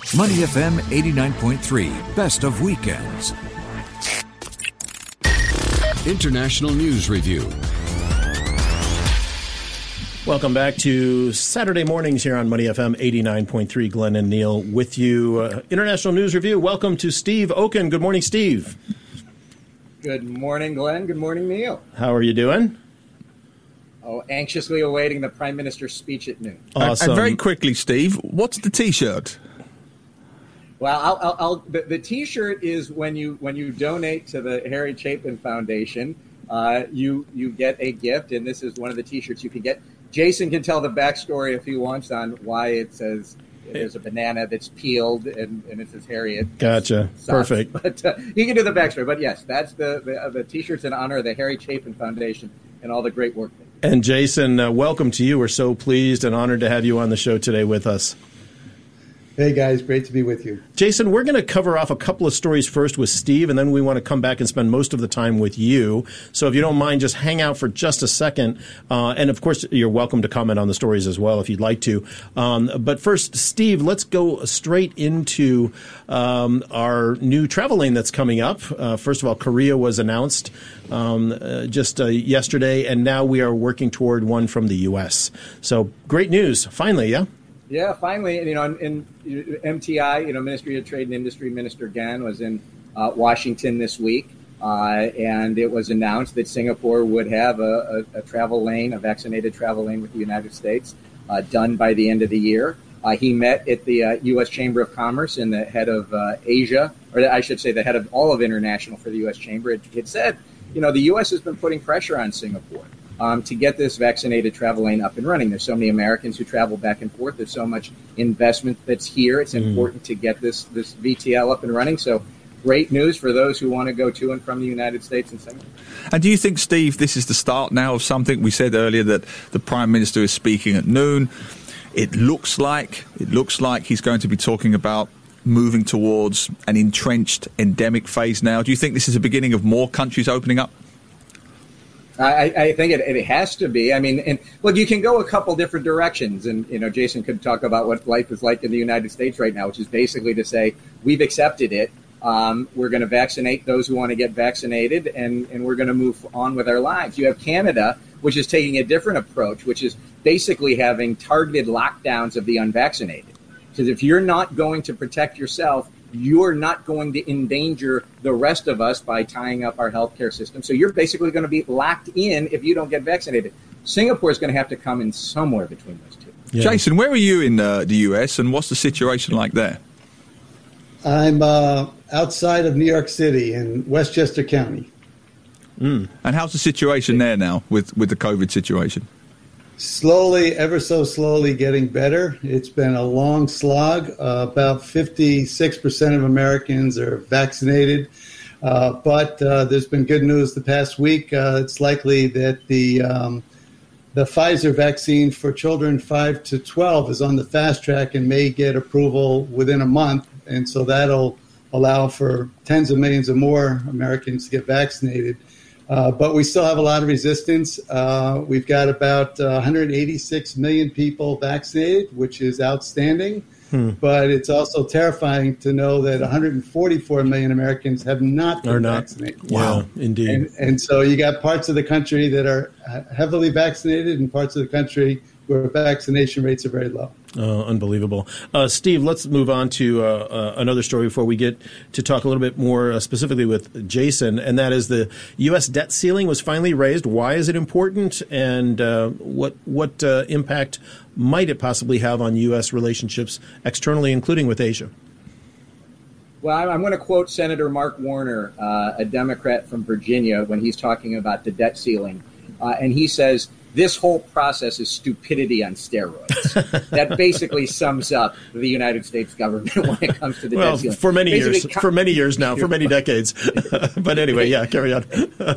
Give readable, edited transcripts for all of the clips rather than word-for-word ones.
Money FM 89.3, best of weekends. International News Review. Welcome back to Saturday mornings here on Money FM 89.3. Glenn and Neil with you. International News Review. Welcome to Steve Okun. Good morning, Steve. Good morning, Glenn. Good morning, Neil. How are you doing? Oh, anxiously awaiting the Prime Minister's speech at noon. Awesome. And very quickly, Steve, what's the T-shirt? Well, the T-shirt is when you donate to the Harry Chapin Foundation, you get a gift, and this is one of the T-shirts you can get. Jason can tell the backstory if he wants on why it says there's a banana that's peeled and it says Harriet. Gotcha. Sucks. Perfect. But he can do the backstory. But yes, that's the T-shirts in honor of the Harry Chapin Foundation and all the great work they do. And Jason, welcome to you. We're so pleased and honored to have you on the show today with us. Hey, guys. Great to be with you. Jason, we're going to cover off a couple of stories first with Steve, and then we want to come back and spend most of the time with you. So if you don't mind, just hang out for just a second. And, of course, you're welcome to comment on the stories as well if you'd like to. But first, Steve, let's go straight into our new travel lane that's coming up. First of all, Korea was announced just yesterday, and now we are working toward one from the U.S. So great news. Finally, yeah? Yeah, finally, in MTI, Ministry of Trade and Industry Minister Gan was in Washington this week, and it was announced that Singapore would have a travel lane, a vaccinated travel lane with the United States, done by the end of the year. He met at the U.S. Chamber of Commerce, and the head of Asia, or I should say the head of all of international for the U.S. Chamber, had said, the U.S. has been putting pressure on Singapore to get this vaccinated travel lane up and running. There's so many Americans who travel back and forth. There's so much investment that's here. It's important to get this VTL up and running. So great news for those who want to go to and from the United States and Singapore. And do you think, Steve, this is the start now of something? We said earlier that the Prime Minister is speaking at noon. It looks like he's going to be talking about moving towards an entrenched endemic phase now. Do you think this is the beginning of more countries opening up? I think it has to be. I mean, and look, you can go a couple different directions. And, Jason could talk about what life is like in the United States right now, which is basically to say we've accepted it. We're going to vaccinate those who want to get vaccinated, and we're going to move on with our lives. You have Canada, which is taking a different approach, which is basically having targeted lockdowns of the unvaccinated. Because if you're not going to protect yourself, you're not going to endanger the rest of us by tying up our healthcare system. So you're basically going to be locked in if you don't get vaccinated. Singapore is going to have to come in somewhere between those two. Yeah. Jason, where are you in the U.S. and what's the situation like there? I'm outside of New York City in Westchester County. And how's the situation there now with the COVID situation? Slowly, ever so slowly getting better. It's been a long slog. About 56% of Americans are vaccinated. But there's been good news the past week. It's likely that the Pfizer vaccine for children 5 to 12 is on the fast track and may get approval within a month. And so that'll allow for tens of millions of more Americans to get vaccinated. But we still have a lot of resistance. We've got about 186 million people vaccinated, which is outstanding. But it's also terrifying to know that 144 million Americans have not been vaccinated. Wow, indeed. And so you got parts of the country that are heavily vaccinated and parts of the country where vaccination rates are very low. Unbelievable. Steve, let's move on to another story before we get to talk a little bit more specifically with Jason, and that is the U.S. debt ceiling was finally raised. Why is it important, and what impact might it possibly have on U.S. relationships externally, including with Asia? Well, I'm going to quote Senator Mark Warner, a Democrat from Virginia, when he's talking about the debt ceiling. And he says, this whole process is stupidity on steroids. That basically sums up the United States government when it comes to the debt ceiling. For many years now, for many decades. But anyway, yeah, carry on.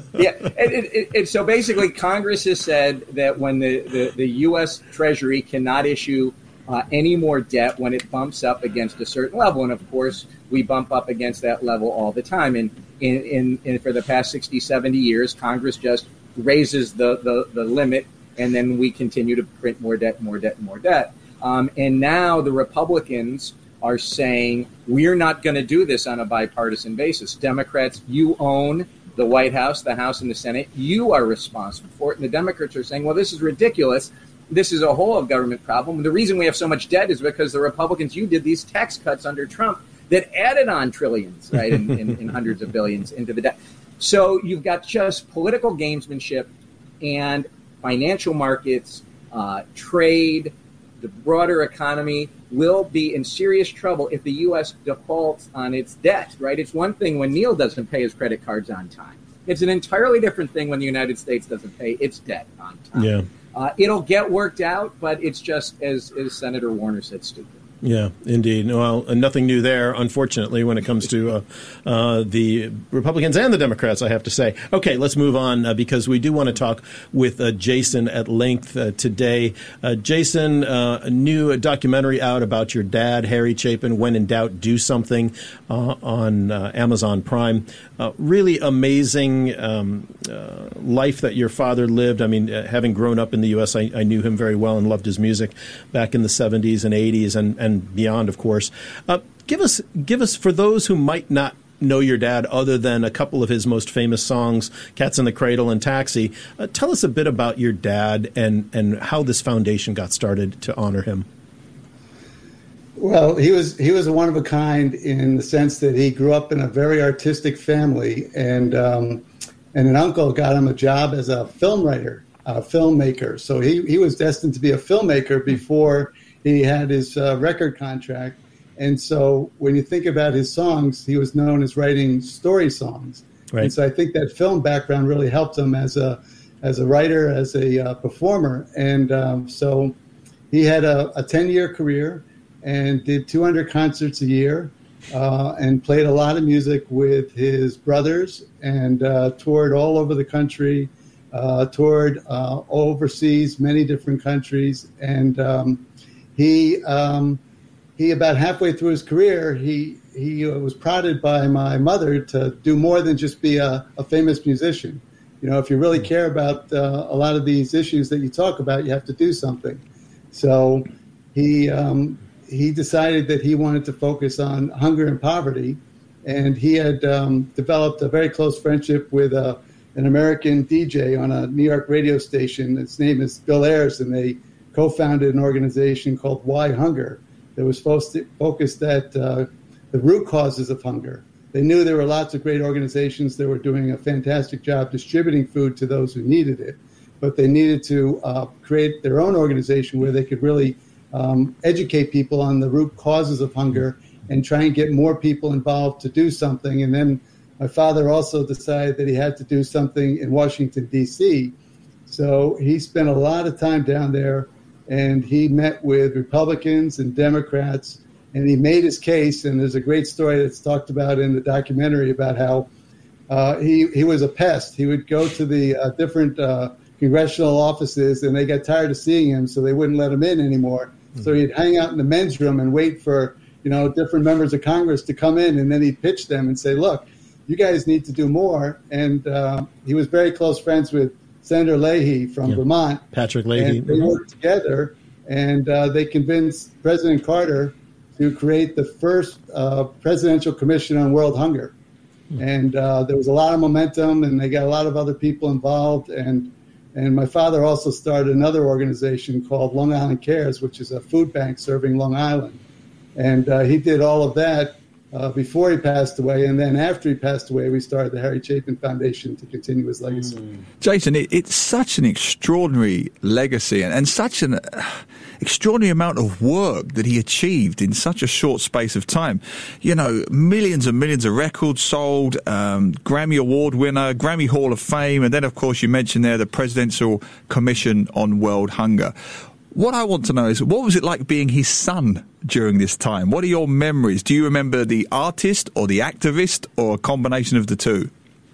And so basically Congress has said that when the U.S. Treasury cannot issue any more debt when it bumps up against a certain level. And of course, we bump up against that level all the time. And for the past 60, 70 years, Congress just raises the limit, and then we continue to print more debt. And now the Republicans are saying, we're not going to do this on a bipartisan basis. Democrats, you own the White House, the House, and the Senate. You are responsible for it. And the Democrats are saying, well, this is ridiculous. This is a whole of government problem. The reason we have so much debt is because the Republicans, you did these tax cuts under Trump that added on trillions, right, in hundreds of billions into the debt. So you've got just political gamesmanship and financial markets, trade, the broader economy will be in serious trouble if the U.S. defaults on its debt, right? It's one thing when Neil doesn't pay his credit cards on time. It's an entirely different thing when the United States doesn't pay its debt on time. Yeah. It'll get worked out, but it's just, as Senator Warner said, stupid. Yeah, indeed. Well, nothing new there, unfortunately, when it comes to the Republicans and the Democrats, I have to say. Okay, let's move on because we do want to talk with Jason at length today. Jason, a new documentary out about your dad, Harry Chapin, When in Doubt, Do Something, on Amazon Prime. Really amazing life that your father lived. I mean, having grown up in the U.S., I knew him very well and loved his music back in the 70s and 80s and beyond, of course. Give us, for those who might not know your dad other than a couple of his most famous songs, Cats in the Cradle and Taxi, tell us a bit about your dad and how this foundation got started to honor him. Well, he was a one of a kind in the sense that he grew up in a very artistic family, and an uncle got him a job as a film writer, a filmmaker. So he was destined to be a filmmaker before he had his record contract. And so when you think about his songs, he was known as writing story songs. Right. And so I think that film background really helped him as a writer, as a performer. And so he had a 10-year career and did 200 concerts a year and played a lot of music with his brothers and toured all over the country, toured overseas, many different countries. And he about halfway through his career, he was prodded by my mother to do more than just be a famous musician. You know, if you really care about a lot of these issues that you talk about, you have to do something. So he decided that he wanted to focus on hunger and poverty, and he had developed a very close friendship with an American DJ on a New York radio station. His name is Bill Ayers, and they co-founded an organization called Why Hunger that was focused at the root causes of hunger. They knew there were lots of great organizations that were doing a fantastic job distributing food to those who needed it, but they needed to create their own organization where they could really educate people on the root causes of hunger and try and get more people involved to do something. And then my father also decided that he had to do something in Washington, D.C., so he spent a lot of time down there, and he met with Republicans and Democrats, and he made his case. And there's a great story that's talked about in the documentary about how he was a pest. He would go to the different congressional offices, and they got tired of seeing him, so they wouldn't let him in anymore. Mm-hmm. So he'd hang out in the men's room and wait for, different members of Congress to come in, and then he'd pitch them and say, look, you guys need to do more. And he was very close friends with Senator Leahy from Vermont. Patrick Leahy. And they worked together, and they convinced President Carter to create the first presidential commission on world hunger. And there was a lot of momentum, and they got a lot of other people involved. And my father also started another organization called Long Island Cares, which is a food bank serving Long Island. And he did all of that before he passed away. And then after he passed away, we started the Harry Chapin Foundation to continue his legacy. Jason, it's such an extraordinary legacy and such an extraordinary amount of work that he achieved in such a short space of time. Millions and millions of records sold, Grammy Award winner, Grammy Hall of Fame, and then, of course, you mentioned there the Presidential Commission on World Hunger. What I want to know is, what was it like being his son during this time? What are your memories? Do you remember the artist or the activist or a combination of the two?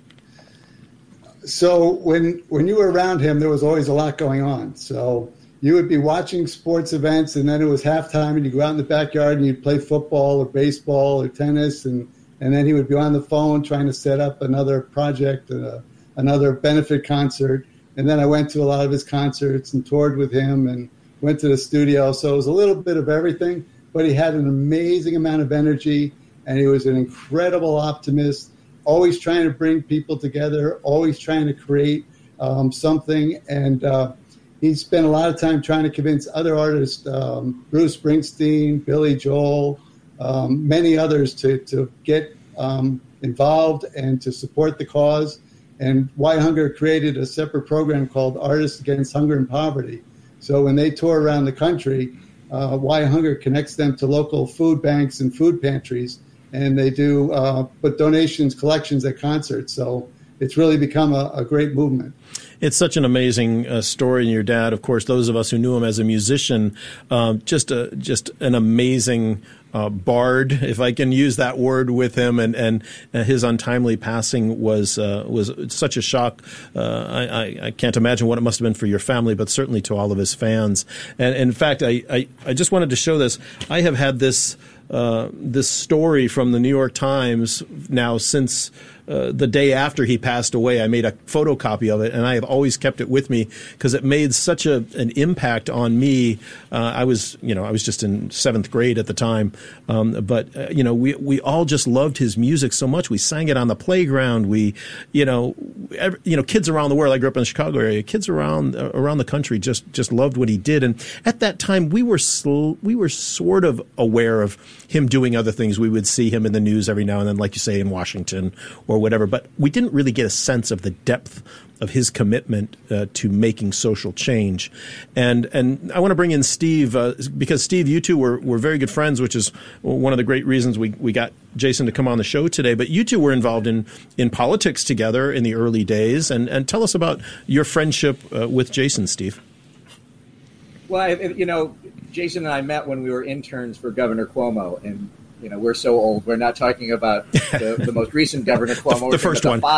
So when you were around him, there was always a lot going on. So you would be watching sports events, and then it was halftime, and you'd go out in the backyard and you'd play football or baseball or tennis, and then he would be on the phone trying to set up another project, another benefit concert. And then I went to a lot of his concerts and toured with him and went to the studio. So it was a little bit of everything. but he had an amazing amount of energy, and he was an incredible optimist, always trying to bring people together, always trying to create something. And he spent a lot of time trying to convince other artists, Bruce Springsteen, Billy Joel, many others to get involved and to support the cause. And Why Hunger created a separate program called Artists Against Hunger and Poverty. So when they tour around the country, Why Hunger connects them to local food banks and food pantries, and they do put donations, collections at concerts. So it's really become a great movement. It's such an amazing story. And your dad, of course, those of us who knew him as a musician, just an amazing bard, if I can use that word, with him. And his untimely passing was such a shock. I can't imagine what it must have been for your family, but certainly to all of his fans. And in fact, I just wanted to show this. I have had this story from the New York Times now since the day after he passed away. I made a photocopy of it, and I have always kept it with me because it made such an impact on me. I was just in 7th grade at the time, but we all just loved his music so much. We sang it on the playground. Kids around the world. I grew up in the Chicago area. Kids around the country just loved what he did. And at that time, we were sort of aware of him doing other things. We would see him in the news every now and then, like you say, in Washington or whatever. But we didn't really get a sense of the depth of his commitment to making social change. And I want to bring in Steve, because Steve, you two were very good friends, which is one of the great reasons we got Jason to come on the show today. But you two were involved in politics together in the early days. And tell us about your friendship with Jason, Steve. Well, Jason and I met when we were interns for Governor Cuomo, and we're so old. We're not talking about the most recent Governor Cuomo. the first one,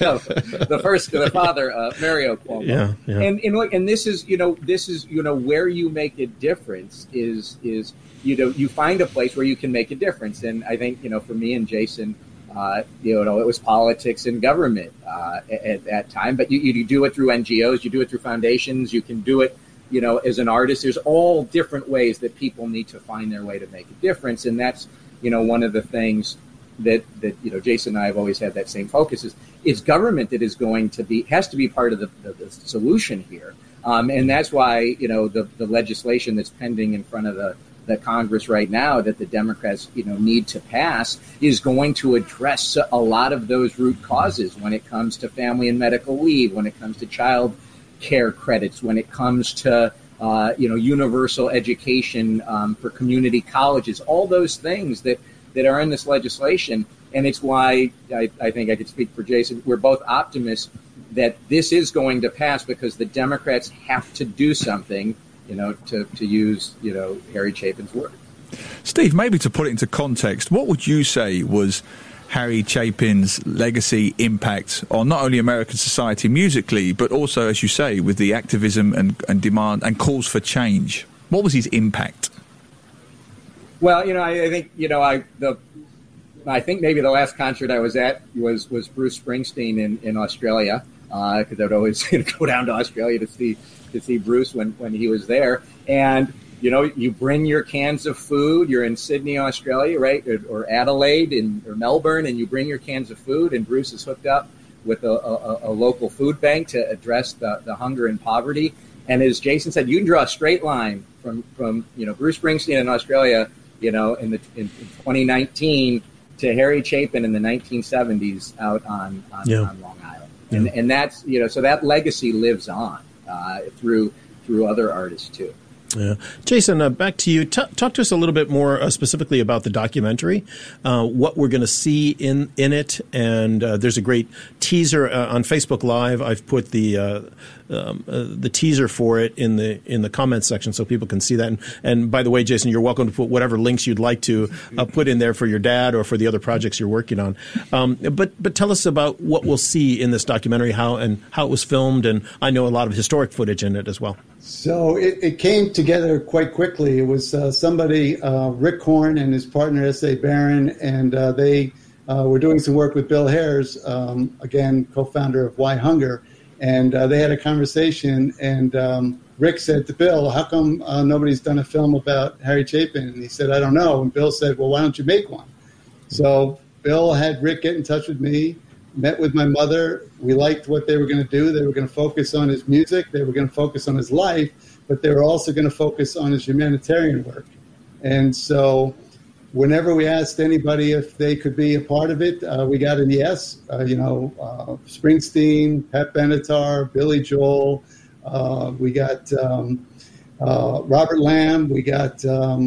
the father, Mario Cuomo. Yeah. And this is where you make a difference is you find a place where you can make a difference. And I think for me and Jason, it was politics and government at that time. But you do it through NGOs, you do it through foundations, you can do it. As an artist, there's all different ways that people need to find their way to make a difference. And that's, one of the things that Jason and I have always had that same focus is government that has to be part of the solution here. And that's why, the legislation that's pending in front of the Congress right now that the Democrats, need to pass is going to address a lot of those root causes when it comes to family and medical leave, when it comes to child care credits, when it comes to universal education for community colleges, all those things that are in this legislation. And it's why I think I could speak for Jason. We're both optimists that this is going to pass because the Democrats have to do something, to use Harry Chapin's word. Steve, maybe to put it into context, what would you say was Harry Chapin's legacy impact on not only American society musically, but also, as you say, with the activism and demand and calls for change? What was his impact? Well, I think, I think maybe the last concert I was at was Bruce Springsteen in Australia, because I would always go down to Australia to see Bruce when he was there. And you bring your cans of food. You're in Sydney, Australia, right, or Adelaide or Melbourne, and you bring your cans of food. And Bruce is hooked up with a local food bank to address the hunger and poverty. And as Jason said, you can draw a straight line from Bruce Springsteen in Australia, in 2019 to Harry Chapin in the 1970s out on Long Island, and that's so that legacy lives on through other artists too. Yeah. Jason, back to you. Talk to us a little bit more specifically about the documentary, what we're going to see in it. And there's a great teaser on Facebook Live. I've put the teaser for it in the comments section so people can see that. And by the way, Jason, you're welcome to put whatever links you'd like to put in there for your dad or for the other projects you're working on. But tell us about what we'll see in this documentary, how it was filmed. And I know a lot of historic footage in it as well. So it came together quite quickly. It was somebody, Rick Horn and his partner, S.A. Barron, and they were doing some work with Bill Hares, again, co-founder of Why Hunger. And they had a conversation, and Rick said to Bill, how come nobody's done a film about Harry Chapin? And he said, I don't know. And Bill said, well, why don't you make one? So Bill had Rick get in touch with me, met with my mother. We liked what they were going to do. They were going to focus on his music. They were going to focus on his life, but they were also going to focus on his humanitarian work. And so whenever we asked anybody if they could be a part of it, we got an yes. Springsteen, Pat Benatar, Billy Joel. We got Robert Lamb. We got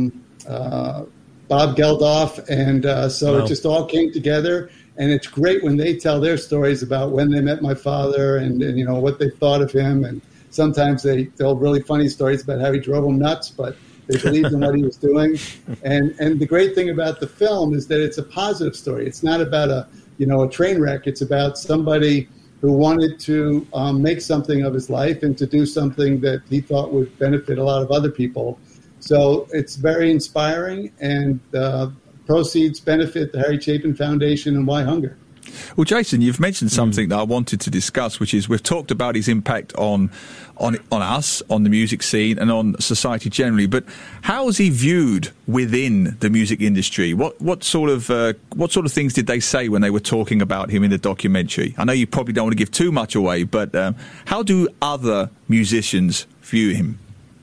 Bob Geldof. And so It just all came together. And it's great when they tell their stories about when they met my father and what they thought of him. And sometimes they tell really funny stories about how he drove them nuts, but they believed in what he was doing. And the great thing about the film is that it's a positive story. It's not about a train wreck. It's about somebody who wanted to make something of his life and to do something that he thought would benefit a lot of other people. So it's very inspiring, and proceeds benefit the Harry Chapin Foundation and Why Hunger. Well, Jason, you've mentioned something that I wanted to discuss, which is we've talked about his impact on us, on the music scene, and on society generally. But how is he viewed within the music industry? What sort of things did they say when they were talking about him in the documentary? I know you probably don't want to give too much away, but how do other musicians view him?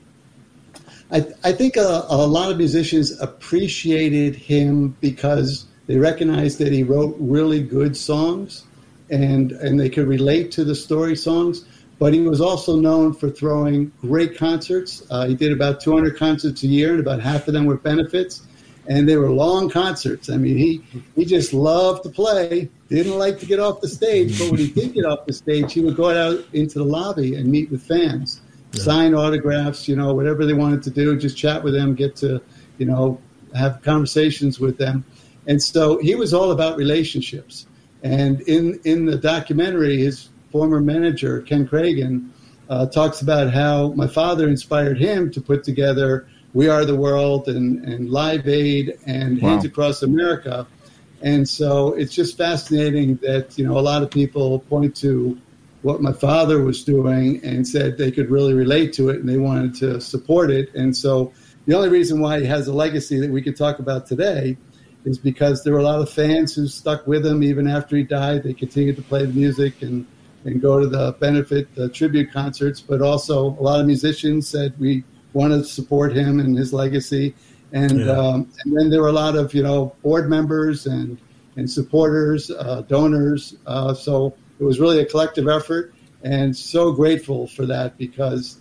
I think a lot of musicians appreciated him because they recognized that he wrote really good songs and they could relate to the story songs. But he was also known for throwing great concerts. He did about 200 concerts a year, and about half of them were benefits. And they were long concerts. I mean, he just loved to play, didn't like to get off the stage. But when he did get off the stage, he would go out into the lobby and meet with fans. Sign autographs, whatever they wanted to do, just chat with them, get to, have conversations with them. And so he was all about relationships. And in the documentary, his former manager, Ken Cragen, talks about how my father inspired him to put together We Are the World and Live Aid and Hands Across America. And so it's just fascinating that, a lot of people point to what my father was doing and said they could really relate to it and they wanted to support it. And so the only reason why he has a legacy that we could talk about today is because there were a lot of fans who stuck with him even after he died. They continued to play the music and go to the benefit tribute concerts, but also a lot of musicians said we want to support him and his legacy. And then there were a lot of, board members and supporters, donors. So it was really a collective effort, and so grateful for that because,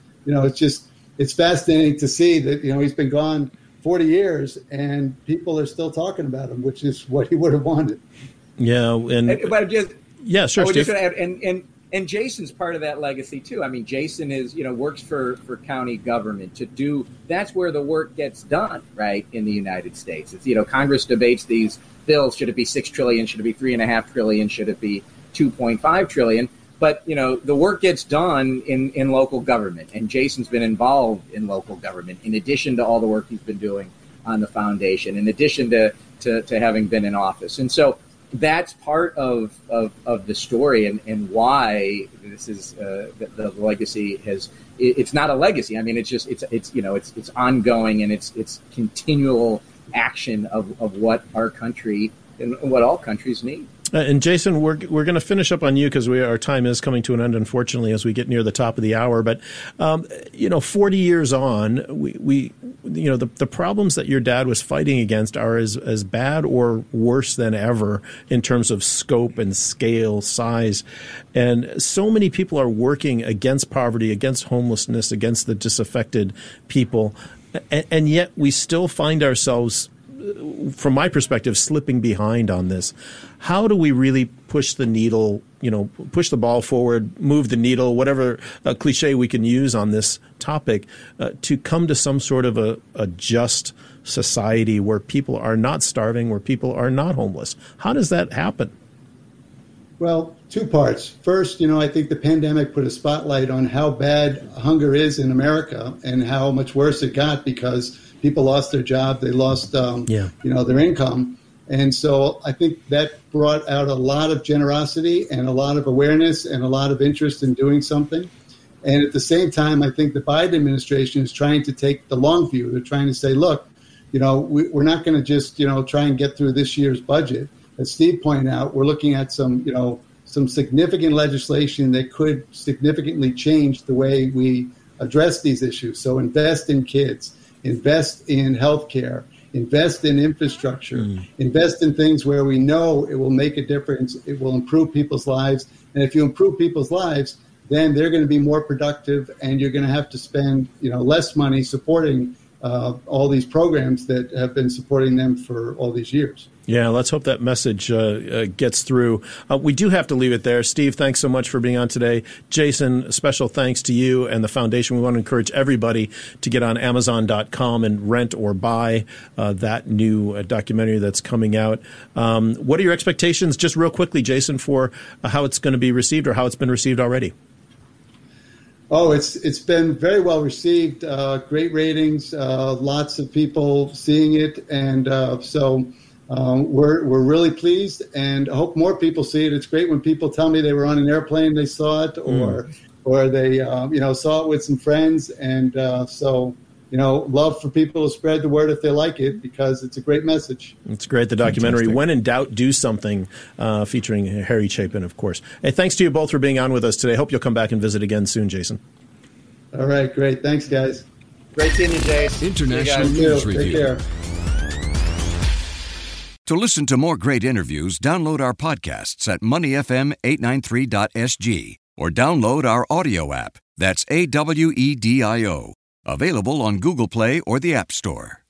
it's fascinating to see that, he's been gone 40 years and people are still talking about him, which is what he would have wanted. Yeah. Sure, Steve. And Jason's part of that legacy too. I mean, Jason is, works for county government that's where the work gets done, right, in the United States. It's, Congress debates these bills. Should it be $6 trillion? Should it be $3.5 trillion? Should it be $2.5 trillion? But, the work gets done in local government, and Jason's been involved in local government in addition to all the work he's been doing on the foundation, in addition to having been in office. And so that's part of the story and why this is the legacy it's not a legacy. I mean, it's ongoing, and it's continual action of what our country and what all countries need. And Jason, we're going to finish up on you because our time is coming to an end, unfortunately, as we get near the top of the hour. But 40 years on, the problems that your dad was fighting against are as bad or worse than ever in terms of scope and scale, size. And so many people are working against poverty, against homelessness, against the disaffected people, and yet we still find ourselves, from my perspective, slipping behind on this. How do we really push the needle, push the ball forward, move the needle, whatever cliche we can use on this topic, to come to some sort of a just society where people are not starving, where people are not homeless? How does that happen? Well, two parts. First, I think the pandemic put a spotlight on how bad hunger is in America and how much worse it got because people lost their job, they lost, their income. And so I think that brought out a lot of generosity and a lot of awareness and a lot of interest in doing something. And at the same time, I think the Biden administration is trying to take the long view. They're trying to say, look, we're not going to just, try and get through this year's budget. As Steve pointed out, we're looking at some significant legislation that could significantly change the way we address these issues. So invest in kids, invest in healthcare, invest in infrastructure, invest in things where we know it will make a difference. It will improve people's lives. And if you improve people's lives, then they're going to be more productive, and you're going to have to spend, less money supporting all these programs that have been supporting them for all these years. Yeah, let's hope that message gets through. We do have to leave it there. Steve, thanks so much for being on today. Jason, special thanks to you and the foundation. We want to encourage everybody to get on Amazon.com and rent or buy that new documentary that's coming out. What are your expectations, just real quickly, Jason, for how it's going to be received or how it's been received already? Oh, it's been very well received. Great ratings, lots of people seeing it, and so we're really pleased, and I hope more people see it. It's great when people tell me they were on an airplane, they saw it, or they saw it with some friends, and so. Love for people to spread the word if they like it, because it's a great message. It's great, the documentary. Fantastic. When in Doubt, Do Something, featuring Harry Chapin, of course. Hey, thanks to you both for being on with us today. Hope you'll come back and visit again soon, Jason. All right, great. Thanks, guys. Great seeing you, Jason. International News Review. Take care. To listen to more great interviews, download our podcasts at moneyfm893.sg or download our audio app. That's AWEDIO. Available on Google Play or the App Store.